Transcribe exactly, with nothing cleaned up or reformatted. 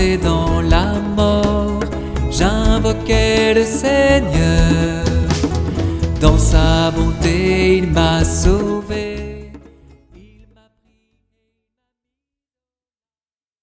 coincé dans la mort, j'invoquais le Seigneur. Dans sa bonté, il m'a sauvé.